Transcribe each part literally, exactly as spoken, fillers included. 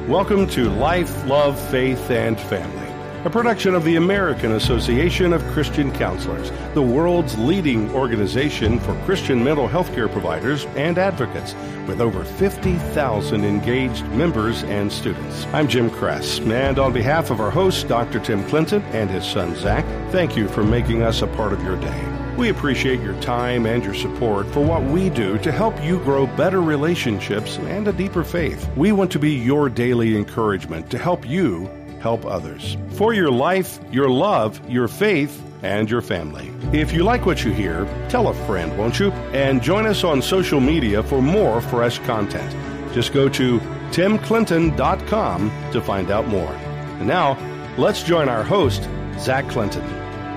Welcome to Life, Love, Faith, and Family, a production of the American Association of Christian Counselors, the world's leading organization for Christian mental health care providers and advocates, with over fifty thousand engaged members and students. I'm Jim Kress, and on behalf of our host, Doctor Tim Clinton, and his son, Zach, thank you for making us a part of your day. We appreciate your time and your support for what we do to help you grow better relationships and a deeper faith. We want to be your daily encouragement to help you help others. For your life, your love, your faith, and your family. If you like what you hear, tell a friend, won't you? And join us on social media for more fresh content. Just go to tim clinton dot com to find out more. And now, let's join our host, Zach Clinton.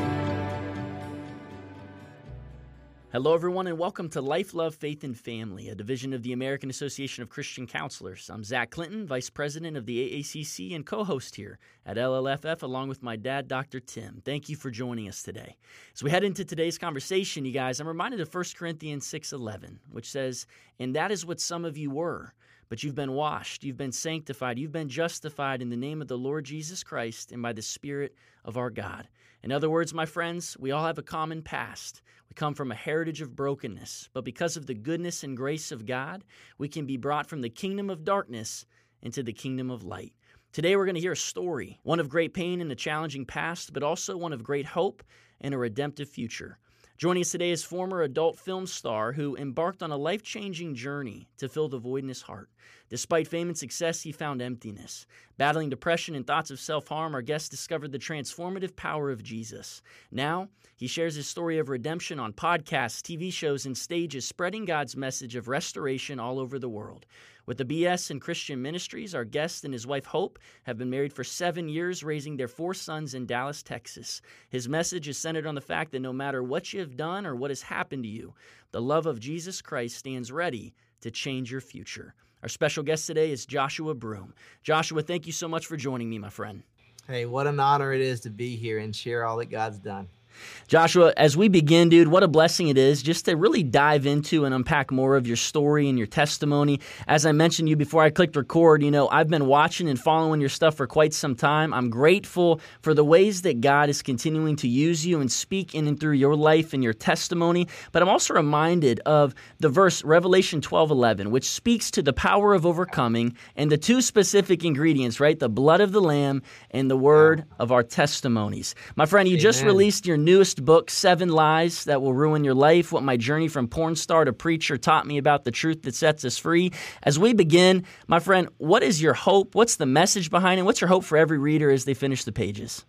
Hello, everyone, and welcome to Life, Love, Faith, and Family, a division of the American Association of Christian Counselors. I'm Zach Clinton, Vice President of the A A C C and co-host here at L L F F, along with my dad, Doctor Tim. Thank you for joining us today. As we head into today's conversation, you guys, I'm reminded of First Corinthians six eleven, which says, "And that is what some of you were, but you've been washed, you've been sanctified, you've been justified in the name of the Lord Jesus Christ and by the Spirit of our God." In other words, my friends, we all have a common past. We come from a heritage of brokenness, but because of the goodness and grace of God, we can be brought from the kingdom of darkness into the kingdom of light. Today we're going to hear a story, one of great pain and a challenging past, but also one of great hope and a redemptive future. Joining us today is former adult film star who embarked on a life-changing journey to fill the void in his heart. Despite fame and success, he found emptiness. Battling depression and thoughts of self-harm, our guest discovered the transformative power of Jesus. Now, he shares his story of redemption on podcasts, T V shows, and stages, spreading God's message of restoration all over the world. With the B S and Christian Ministries, our guest and his wife Hope have been married for seven years, raising their four sons in Dallas, Texas. His message is centered on the fact that no matter what you have done or what has happened to you, the love of Jesus Christ stands ready to change your future. Our special guest today is Joshua Broome. Joshua, thank you so much for joining me, my friend. Hey, what an honor it is to be here and share all that God's done. Joshua, as we begin, dude, what a blessing it is just to really dive into and unpack more of your story and your testimony. As I mentioned to you before I clicked record, you know, I've been watching and following your stuff for quite some time. I'm grateful for the ways that God is continuing to use you and speak in and through your life and your testimony. But I'm also reminded of the verse Revelation twelve eleven, which speaks to the power of overcoming and the two specific ingredients, right? The blood of the Lamb and the word of our testimonies. My friend, you Amen. Just released your newest book, Seven Lies That Will Ruin Your Life, What My Journey from Porn Star to Preacher Taught Me About the Truth That Sets Us Free. As we begin, my friend, what is your hope? What's the message behind it? What's your hope for every reader as they finish the pages?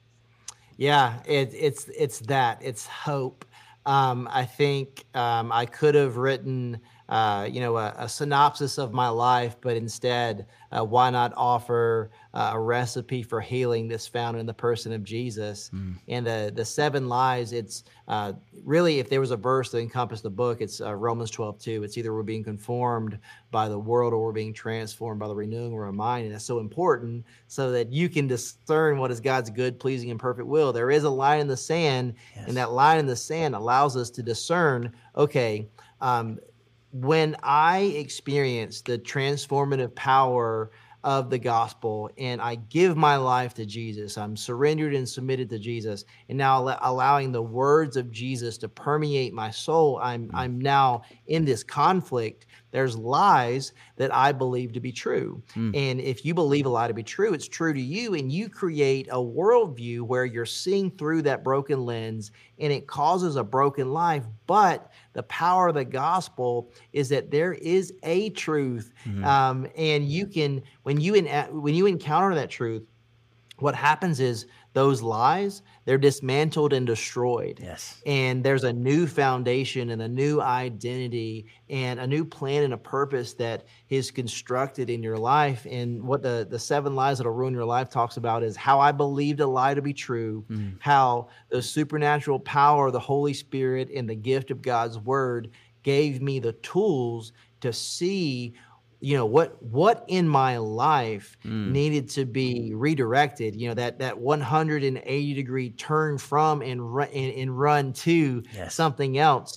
Yeah, it, it's it's that. It's hope. Um, I think um, I could have written Uh, you know, a, a synopsis of my life, but instead, uh, why not offer uh, a recipe for healing that's found in the person of Jesus? Mm. And the the seven lies, it's uh, really, if there was a verse that encompassed the book, it's uh, Romans twelve two. It's either we're being conformed by the world or we're being transformed by the renewing of our mind. And that's so important so that you can discern what is God's good, pleasing, and perfect will. There is a line in the sand, yes. And that line in the sand allows us to discern, okay, um, when I experience the transformative power of the gospel and I give my life to Jesus, I'm surrendered and submitted to Jesus, and now allowing the words of Jesus to permeate my soul, I'm I'm now in this conflict. There's lies that I believe to be true. Mm. And if you believe a lie to be true, it's true to you, and you create a worldview where you're seeing through that broken lens, and it causes a broken life. But the power of the gospel is that there is a truth, mm-hmm. um, and you can, when you in, when you encounter that truth, what happens is those lies, they're dismantled and destroyed. Yes. And there's a new foundation and a new identity and a new plan and a purpose that is constructed in your life. And what the, the seven lies that'll ruin your life talks about is how I believed a lie to be true, mm. how the supernatural power of the Holy Spirit and the gift of God's word gave me the tools to see you know, what what in my life mm. needed to be redirected, you know, that that one hundred eighty degree turn from and run, and, and run to yes. something else.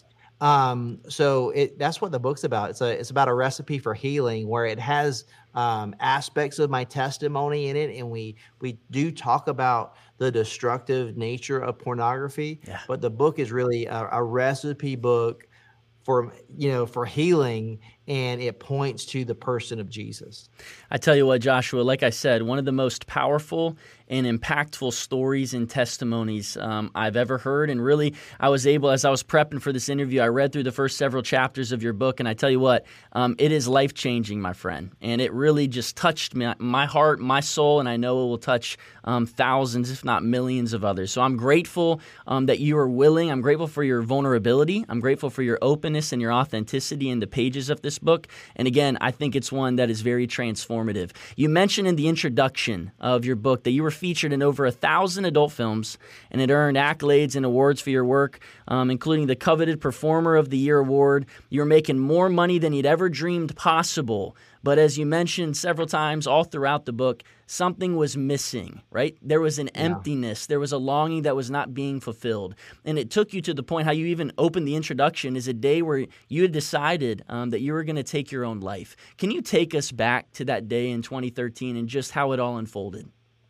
Um, so it that's what the book's about. It's a it's about a recipe for healing where it has um, aspects of my testimony in it, and we we do talk about the destructive nature of pornography. Yeah. But the book is really a, a recipe book for you know for healing, and it points to the person of Jesus. I tell you what, Joshua, like I said, one of the most powerful and impactful stories and testimonies um, I've ever heard. And really, I was able, as I was prepping for this interview, I read through the first several chapters of your book, and I tell you what, um, it is life-changing, my friend. And it really just touched my, my heart, my soul, and I know it will touch um, thousands, if not millions of others. So I'm grateful um, that you are willing. I'm grateful for your vulnerability. I'm grateful for your openness and your authenticity in the pages of this book. And again, I think it's one that is very transformative. You mentioned in the introduction of your book that you were featured in over a thousand adult films, and it earned accolades and awards for your work, um, including the coveted Performer of the Year award. You're making more money than you'd ever dreamed possible. But as you mentioned several times all throughout the book, something was missing, right? There was an Yeah. emptiness. There was a longing that was not being fulfilled. And it took you to the point how you even opened the introduction is a day where you had decided um, that you were going to take your own life. Can you take us back to that day in twenty thirteen and just how it all unfolded?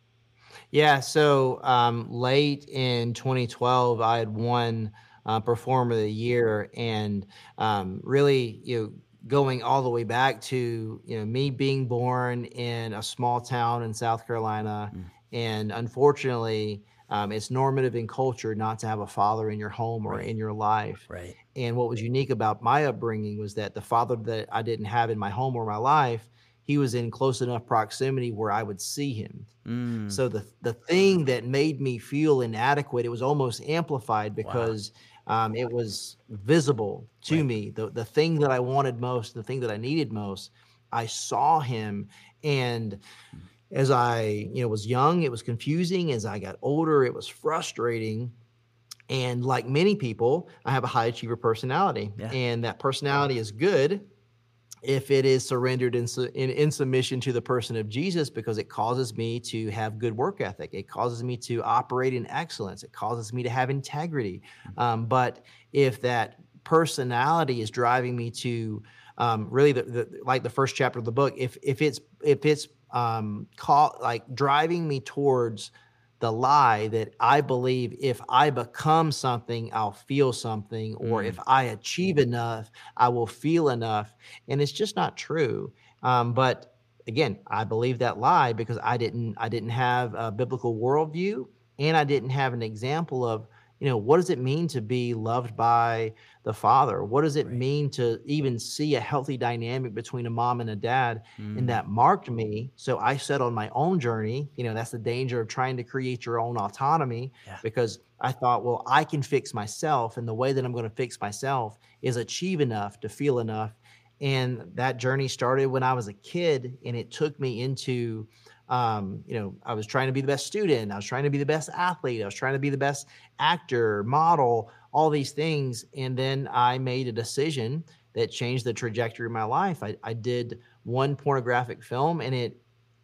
Yeah, so um, late in twenty twelve, I had won uh, Performer of the Year, and um, really, you know, going all the way back to you know me being born in a small town in South Carolina, Mm. and unfortunately, um, it's normative in culture not to have a father in your home or Right. in your life. Right. And what was unique about my upbringing was that the father that I didn't have in my home or my life, he was in close enough proximity where I would see him. Mm. So the the thing that made me feel inadequate, it was almost amplified because um, it was visible to Right. me. The the thing that I wanted most, the thing that I needed most, I saw him. And as I you know was young, it was confusing. As I got older, it was frustrating. And like many people, I have a high achiever personality, Yeah. and that personality is good if it is surrendered in, su- in, in submission to the person of Jesus, because it causes me to have good work ethic. It causes me to operate in excellence. It causes me to have integrity. Um, but if that personality is driving me to um, really the, the like the first chapter of the book, if if it's if it's um, call, like driving me towards the lie that I believe if I become something, I'll feel something, or Mm. if I achieve enough, I will feel enough. And it's just not true. Um, but again, I believe that lie because I didn't I didn't have a biblical worldview, and I didn't have an example of, you know, what does it mean to be loved by the Father? What does it Right. mean to even see a healthy dynamic between a mom and a dad? Mm. And that marked me. So I set on my own journey. You know, that's the danger of trying to create your own autonomy, Yeah. because I thought, well, I can fix myself. And the way that I'm going to fix myself is achieve enough to feel enough. And that journey started when I was a kid, and it took me into, um, you know, I was trying to be the best student. I was trying to be the best athlete. I was trying to be the best actor, model, all these things. And then I made a decision that changed the trajectory of my life. I, I did one pornographic film, and it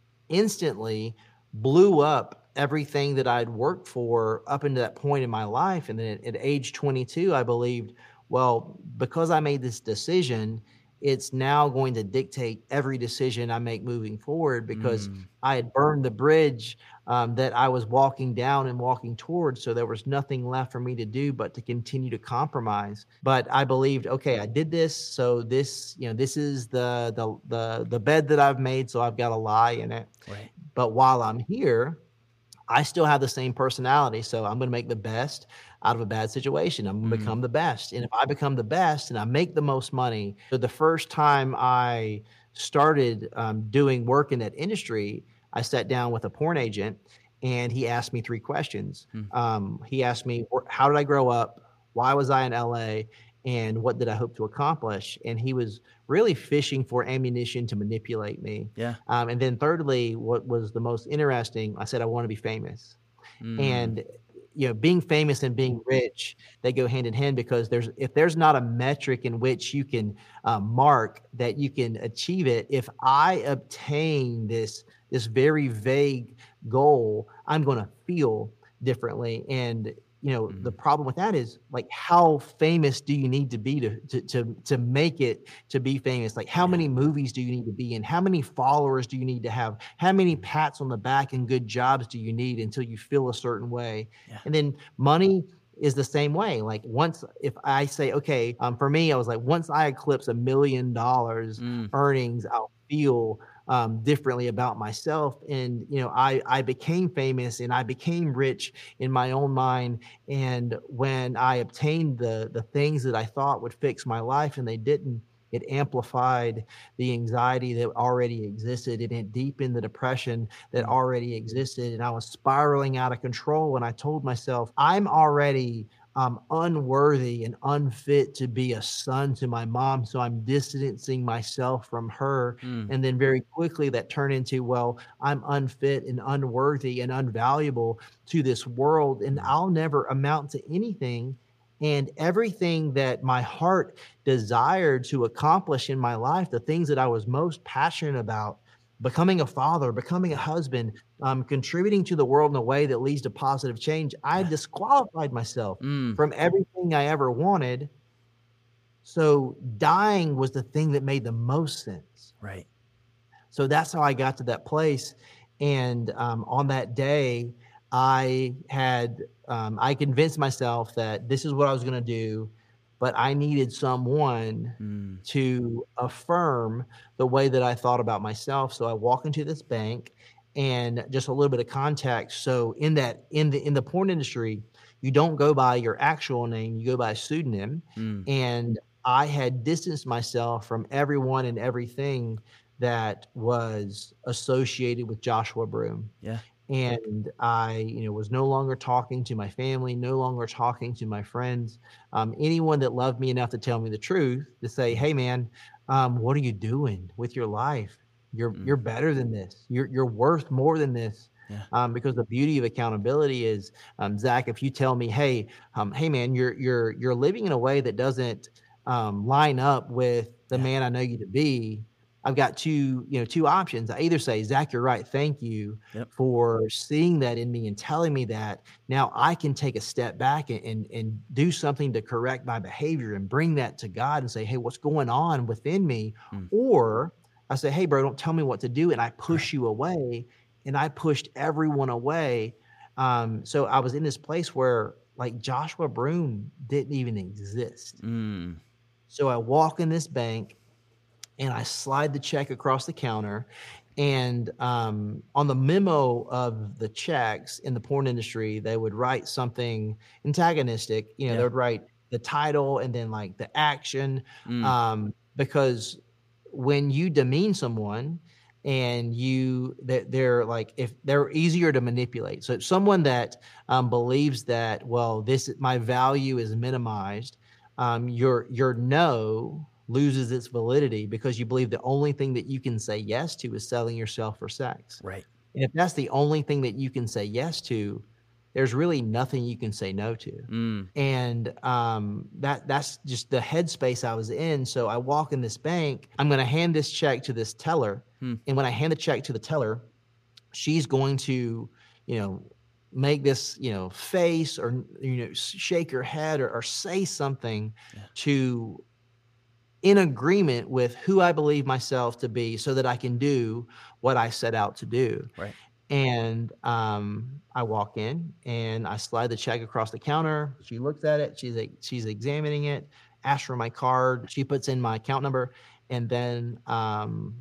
instantly blew up everything that I'd worked for up into that point in my life. And then at, at age twenty-two, I believed, well, because I made this decision, it's now going to dictate every decision I make moving forward, because Mm. I had burned the bridge um, that I was walking down and walking towards. So there was nothing left for me to do but to continue to compromise. But I believed, okay, I did this. So this, you know, this is the the the the bed that I've made. So I've got a lie in it. Right. But while I'm here, I still have the same personality. So I'm going to make the best out of a bad situation. I'm going to Mm. become the best. And if I become the best and I make the most money, so the first time I started um, doing work in that industry, I sat down with a porn agent, and he asked me three questions. Mm. Um, he asked me, wh- how did I grow up? Why was I in L A? And what did I hope to accomplish? And he was really fishing for ammunition to manipulate me. Yeah. Um, and then thirdly, what was the most interesting, I said, I want to be famous. Mm. And you know, being famous and being rich, they go hand in hand, because there's if there's not a metric in which you can uh, mark that you can achieve it. If I obtain this this very vague goal, I'm going to feel differently. And you know, Mm. the problem with that is like, how famous do you need to be to to to, to make it to be famous? Like, how Yeah. many movies do you need to be in? How many followers do you need to have? How many pats on the back and good jobs do you need until you feel a certain way? Yeah. And then money is the same way. Like, once, if I say, okay, um, for me, I was like, once I eclipse a million dollars Mm. earnings, I'll feel um, differently about myself. And, you know, I, I became famous and I became rich in my own mind. And when I obtained the, the things that I thought would fix my life and they didn't, it amplified the anxiety that already existed, and it deepened the depression that Mm. already existed. And I was spiraling out of control. And I told myself, I'm already um, unworthy and unfit to be a son to my mom. So I'm distancing myself from her. Mm. And then very quickly that turned into, well, I'm unfit and unworthy and unvaluable to this world, and I'll never amount to anything. And everything that my heart desired to accomplish in my life, the things that I was most passionate about, becoming a father, becoming a husband, um, contributing to the world in a way that leads to positive change, I disqualified myself Mm. from everything I ever wanted. So dying was the thing that made the most sense. Right. So that's how I got to that place. And um, on that day, I had, um, I convinced myself that this is what I was going to do, but I needed someone Mm. to affirm the way that I thought about myself. So I walk into this bank, and just a little bit of context. So in that, in the, in the porn industry, you don't go by your actual name, you go by a pseudonym. Mm. And I had distanced myself from everyone and everything that was associated with Joshua Broome. Yeah. And I, you know, was no longer talking to my family, no longer talking to my friends, um, anyone that loved me enough to tell me the truth, to say, hey man, um, what are you doing with your life? You're, Mm. you're better than this. You're, you're worth more than this. Yeah. Um, because the beauty of accountability is, um, Zach, if you tell me, hey, um, hey man, you're, you're, you're living in a way that doesn't, um, line up with the Yeah. man I know you to be, I've got two, you know, two options. I either say, Zach, you're right. Thank you Yep. for seeing that in me and telling me that. Now I can take a step back and, and, and do something to correct my behavior and bring that to God and say, hey, what's going on within me? Mm. Or I say, hey, bro, don't tell me what to do. And I push Right. you away. And I pushed everyone away. Um, so I was in this place where like Joshua Broome didn't even exist. Mm. So I walk in this bank, and I slide the check across the counter. And um, on the memo of the checks in the porn industry, they would write something antagonistic. You know, Yeah. they would write the title and then like the action, Mm. um, because when you demean someone and you that they're like, if they're easier to manipulate. So someone that um, believes that, well, this my value is minimized, um, your your no loses its validity because you believe the only thing that you can say yes to is selling yourself for sex. Right. And if that's the only thing that you can say yes to, there's really nothing you can say no to. Mm. And um, that that's just the headspace I was in. So I walk in this bank, I'm going to hand this check to this teller. Hmm. And when I hand the check to the teller, she's going to, you know, make this, you know, face or, you know, shake her head or, or say something Yeah. to in agreement with who I believe myself to be so that I can do what I set out to do. Right. And um, I walk in and I slide the check across the counter. She looks at it. She's like, she's examining it, asks for my card. She puts in my account number. And then um,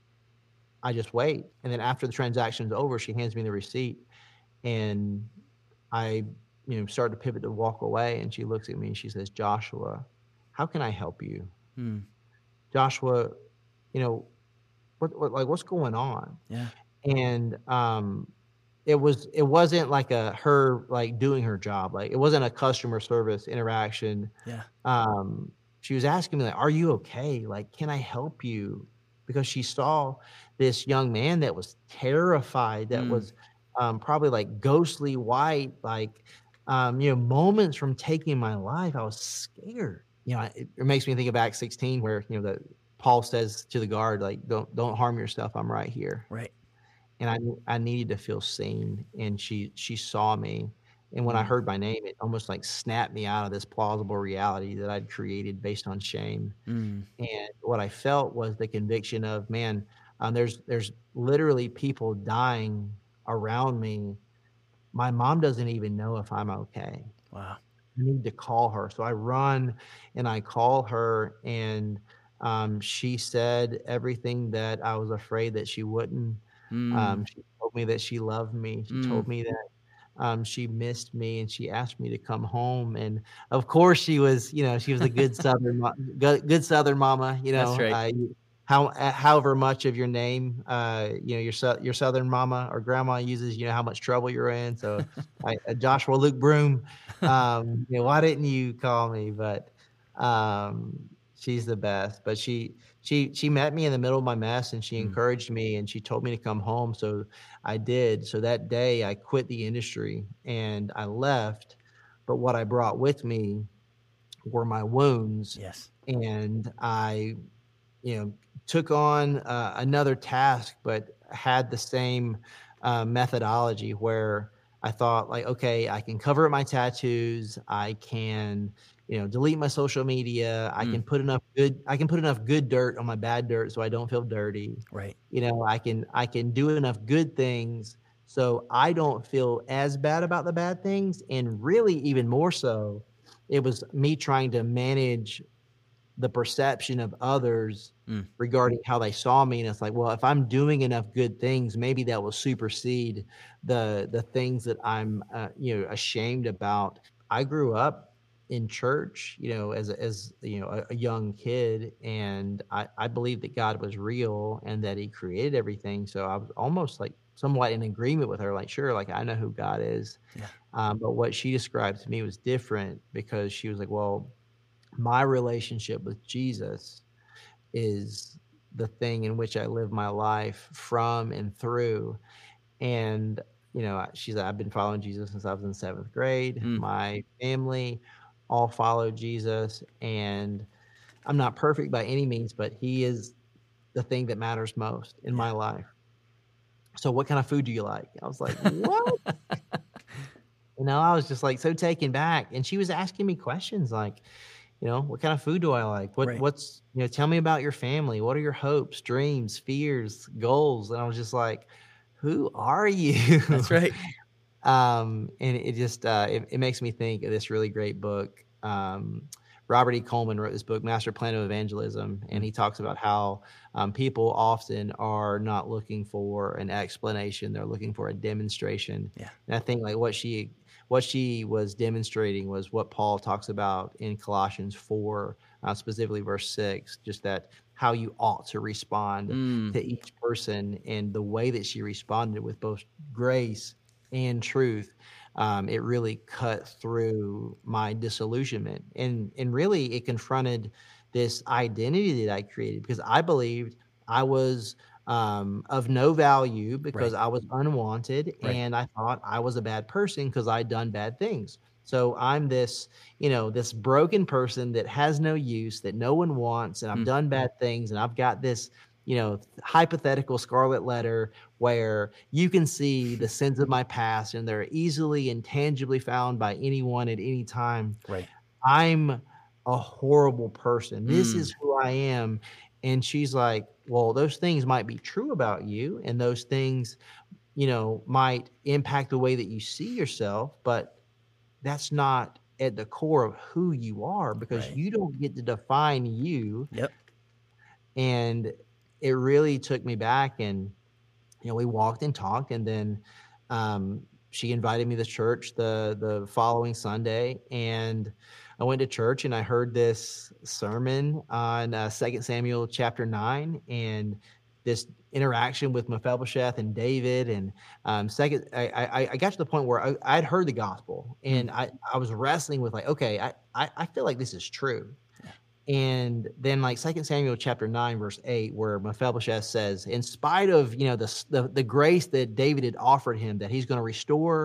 I just wait. And then after the transaction's over, she hands me the receipt. And I, you know, start to pivot to walk away. And she looks at me and she says, Joshua, how can I help you? Mm. Joshua, you know, what, what like what's going on? Yeah. And um, it was it wasn't like a her like doing her job. Like it wasn't a customer service interaction. Yeah. Um, she was asking me like, "Are you okay? Like, can I help you?" Because she saw this young man that was terrified, that Mm. was um, probably like ghostly white, like um, you know, moments from taking my life. I was scared. You know, it, it makes me think of Acts sixteen, where you know the Paul says to the guard, like, "Don't don't harm yourself. I'm right here." Right. And I I needed to feel seen, and she she saw me, And when I Mm. heard my name, it almost like snapped me out of this plausible reality that I'd created based on shame. Mm. And what I felt was the conviction of, man, um, there's there's literally people dying around me. My mom doesn't even know if I'm okay. Wow. I need to call her. So I run and I call her, and um, she said everything that I was afraid that she wouldn't. Mm. Um, she told me that she loved me. She Mm. told me that um, she missed me, and she asked me to come home. And of course, she was, you know, she was a good Southern, mo- good, good Southern mama. You That's know, right. uh, you- how uh, however much of your name, uh, you know, your Sou- your Southern mama or grandma uses, you know, how much trouble you're in. So, I, uh, Joshua Luke Broom, um, you know, why didn't you call me? But um, she's the best. But she she she met me in the middle of my mess, and she Mm. encouraged me, and she told me to come home. So I did. So that day I quit the industry and I left. But what I brought with me were my wounds. Yes. And I, you know, took on uh, another task, but had the same uh, methodology where I thought, like, okay, I can cover up my tattoos. I can, you know, delete my social media. I Mm. can put enough good, I can put enough good dirt on my bad dirt so I don't feel dirty. Right. You know, I can, I can do enough good things so I don't feel as bad about the bad things. And really, even more so, it was me trying to manage the perception of others Mm. regarding how they saw me. And it's like, well, if I'm doing enough good things, maybe that will supersede the the things that I'm uh, you know, ashamed about. I grew up in church, you know, as a, as you know, a, a young kid, and I I believed that God was real and that He created everything. So I was almost like somewhat in agreement with her, like, sure, like I know who God is. Yeah. Um, but what she described to me was different, because she was like, well, my relationship with Jesus is the thing in which I live my life from and through. And, you know, she's like, I've been following Jesus since I was in seventh grade. Mm. My family all follow Jesus. And I'm not perfect by any means, but He is the thing that matters most in Yeah. my life. So what kind of food do you like? I was like, what? You know, I was just like so taken back. And she was asking me questions like, you know, what kind of food do I like? What Right. what's, you know, tell me about your family. What are your hopes, dreams, fears, goals? And I was just like, who are you? That's right. um, and it just uh it, it makes me think of this really great book. Um, Robert E. Coleman wrote this book, Master Plan of Evangelism, and Mm. he talks about how um, people often are not looking for an explanation; they're looking for a demonstration. Yeah. And I think like what she what she was demonstrating was what Paul talks about in Colossians four, uh, specifically verse six, just that how you ought to respond Mm. to each person, and the way that she responded with both grace and truth. Um, it really cut through my disillusionment, and and really it confronted this identity that I created, because I believed I was um, of no value because Right. I was unwanted, Right. and I thought I was a bad person because I'd done bad things. So I'm this, you know, this broken person that has no use, that no one wants, and I've Mm. done bad things, and I've got this, you know, hypothetical scarlet letter where you can see the sins of my past, and they're easily and tangibly found by anyone at any time. Right. I'm a horrible person. This Mm. is who I am. And she's like, well, those things might be true about you, and those things, you know, might impact the way that you see yourself, but that's not at the core of who you are, because Right. you don't get to define you. Yep. And it really took me back, and you know, we walked and talked, and then um, she invited me to church the the following Sunday, and I went to church, and I heard this sermon on uh, Second Samuel chapter nine, and this interaction with Mephibosheth and David, and um, second, I, I I got to the point where I, I'd heard the gospel, and Mm. I I was wrestling with like, okay, I I, I feel like this is true. And then like Second Samuel chapter nine, verse eight, where Mephibosheth says, in spite of, you know, the, the, the grace that David had offered him, that he's going to restore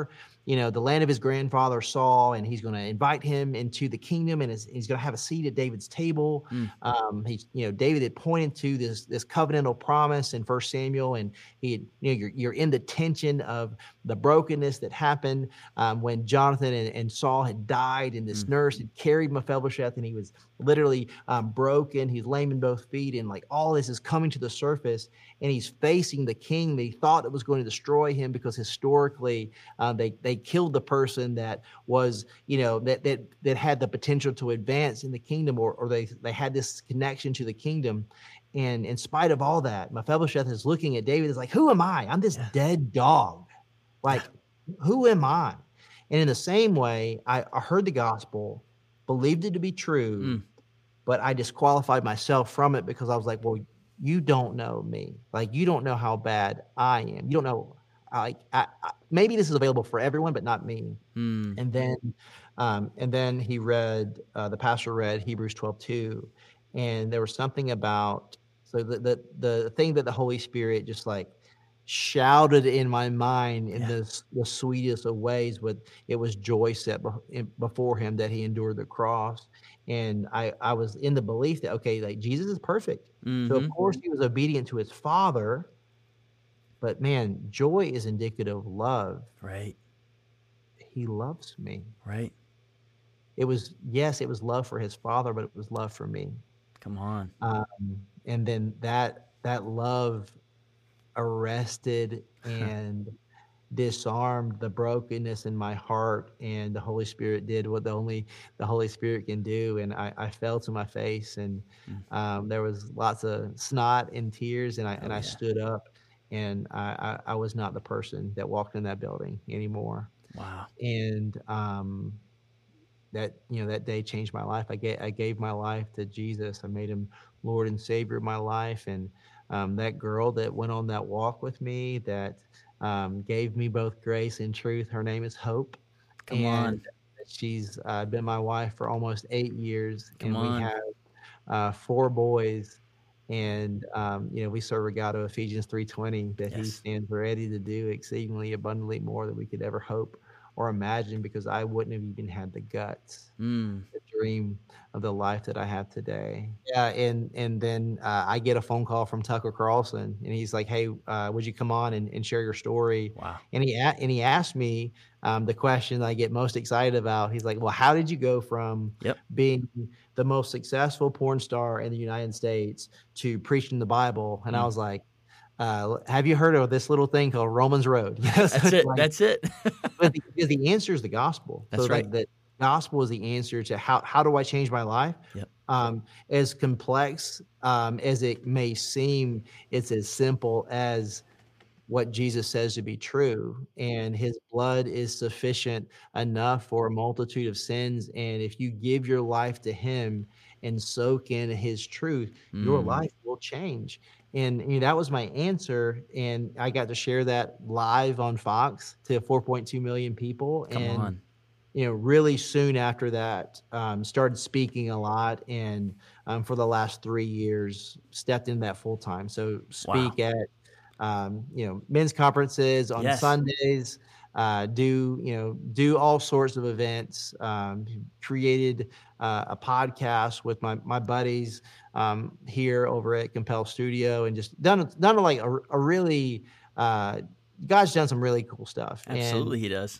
you know, the land of his grandfather Saul, and he's going to invite him into the kingdom, and his, he's going to have a seat at David's table. Mm. Um, he's, you know, David had pointed to this this covenantal promise in First Samuel, and he, had, you know, you're you're in the tension of the brokenness that happened um, when Jonathan and, and Saul had died, and this Mm. nurse had carried Mephibosheth, and he was literally um, broken. He's lame in both feet, and like all this is coming to the surface, and he's facing the king that he thought it was going to destroy him, because historically uh, they they killed the person that was, you know, that that that had the potential to advance in the kingdom, or or they they had this connection to the kingdom. And in spite of all that, Mephibosheth is looking at David, is like, who am I? I'm this Yeah. dead dog. Like, who am I? And in the same way, I, I heard the gospel, believed it to be true, Mm. but I disqualified myself from it because I was like, well, you don't know me. Like, you don't know how bad I am. You don't know, like, I, I, maybe this is available for everyone, but not me. Mm. And then, um, and then he read, uh, the pastor read Hebrews twelve two, and there was something about, so the, the, the thing that the Holy Spirit just like shouted in my mind in Yeah. the, the sweetest of ways, with it was joy set be, in, before him that he endured the cross. And I, I was in the belief that, okay, like Jesus is perfect. Mm-hmm. So of course he was obedient to his Father, but man, joy is indicative of love. Right. He loves me. Right. It was, yes, it was love for his Father, but it was love for me. Come on. Um, and then that, that love arrested and disarmed the brokenness in my heart, and the Holy Spirit did what the only the Holy Spirit can do, and I, I fell to my face, and um, there was lots of snot and tears, and I Oh, and I yeah. stood up, and I, I I was not the person that walked in that building anymore. Wow. And um, that you know that day changed my life. I gave I gave my life to Jesus. I made him Lord and Savior of my life, and um, that girl that went on that walk with me, that um, gave me both grace and truth, her name is Hope. Come and on. she's uh, been my wife for almost eight years, Come and on. we have uh, four boys. And um, you know, we serve a God of Ephesians three twenty, that He Yes. stands ready to do exceedingly abundantly more than we could ever hope or imagine, because I wouldn't have even had the guts Mm. to dream of the life that I have today. Yeah, and and then uh, I get a phone call from Tucker Carlson, and he's like, "Hey, uh, would you come on and, and share your story?" Wow. And he a- and he asked me um, the question I get most excited about. He's like, "Well, how did you go from Yep. being the most successful porn star in the United States to preaching the Bible?" And I Mm. was like, uh, "Have you heard of this little thing called Romans Road?" You know, so That's it's it. like- That's it. but the, because the answer is the gospel. That's so right. like the gospel is the answer to how how do I change my life? Yep. Um, as complex um, as it may seem, it's as simple as what Jesus says to be true, and his blood is sufficient enough for a multitude of sins. And if you give your life to him and soak in his truth, your Mm. life will change. And you know, that was my answer. And I got to share that live on Fox to four point two million people. Come and on. you know, really soon after that, um, started speaking a lot, and um, for the last three years, stepped in that full time. So speak Wow. at, um, you know, men's conferences on Yes. Sundays, uh, do, you know, do all sorts of events, um, created uh, a podcast with my, my buddies um, here over at Compel Studio, and just done, done like a, a really, uh, God's done some really cool stuff. Absolutely, he does.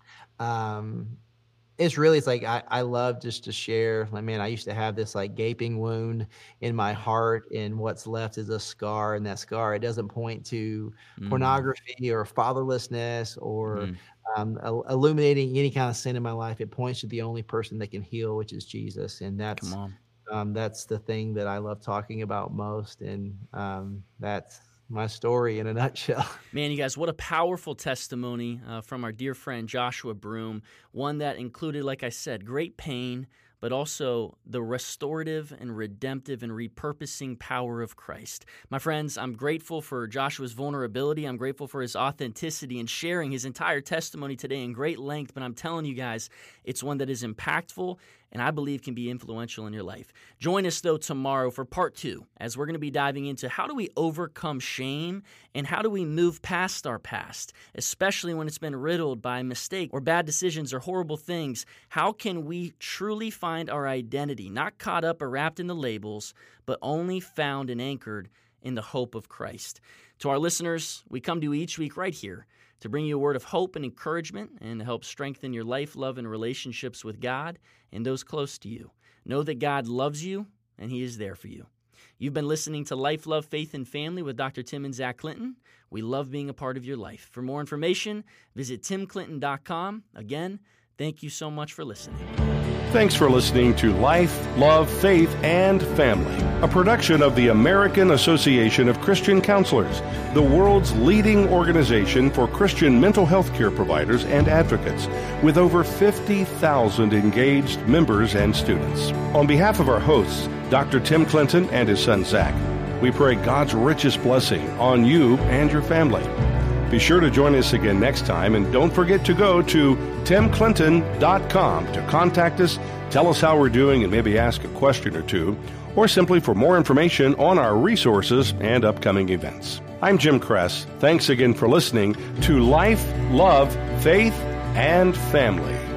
um it's really, it's like I, I love just to share, like, man, I used to have this like gaping wound in my heart, and what's left is a scar, and that scar, it doesn't point to Mm. pornography or fatherlessness or Mm. um, il- illuminating any kind of sin in my life. It points to the only person that can heal, which is Jesus. And that's Come on. um, that's the thing that I love talking about most, and um, that's my story in a nutshell. Man, you guys, what a powerful testimony uh, from our dear friend Joshua Broome, one that included, like I said, great pain, but also the restorative and redemptive and repurposing power of Christ. My friends, I'm grateful for Joshua's vulnerability. I'm grateful for his authenticity and sharing his entire testimony today in great length, but I'm telling you guys, it's one that is impactful, and I believe can be influential in your life. Join us, though, tomorrow for part two, as we're going to be diving into how do we overcome shame and how do we move past our past, especially when it's been riddled by mistake or bad decisions or horrible things. How can we truly find our identity, not caught up or wrapped in the labels, but only found and anchored in the hope of Christ? To our listeners, we come to you each week right here to bring you a word of hope and encouragement and to help strengthen your life, love, and relationships with God and those close to you. Know that God loves you and He is there for you. You've been listening to Life, Love, Faith, and Family with Doctor Tim and Zach Clinton. We love being a part of your life. For more information, visit tim clinton dot com. Again, thank you so much for listening. Thanks for listening to Life, Love, Faith, and Family, a production of the American Association of Christian Counselors, the world's leading organization for Christian mental health care providers and advocates, with over fifty thousand engaged members and students. On behalf of our hosts, Doctor Tim Clinton and his son Zach, we pray God's richest blessing on you and your family. Be sure to join us again next time, and don't forget to go to tim clinton dot com to contact us, tell us how we're doing, and maybe ask a question or two, or simply for more information on our resources and upcoming events. I'm Jim Kress. Thanks again for listening to Life, Love, Faith, and Family.